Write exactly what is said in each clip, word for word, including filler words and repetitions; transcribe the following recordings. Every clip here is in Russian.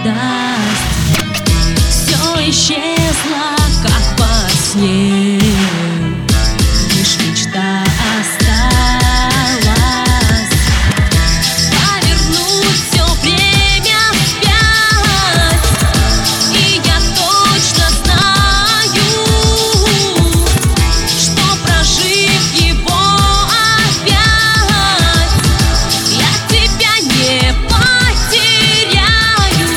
предаст. Все исчезло, как во сне, лишь мечта осталась. Повернуть все время вспять, и я точно знаю, что прожив его опять, я тебя не потеряю.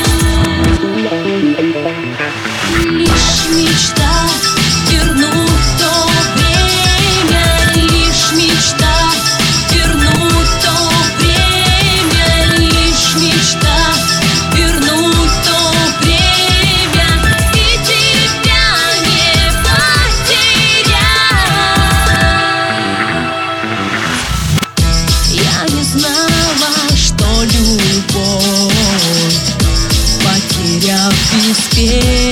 Лишь мечта вернуть то время, лишь мечта вернуть то время, лишь мечта вернуть то время, и тебя не потерять. Я не знала, что любовь, потеряв беспечность,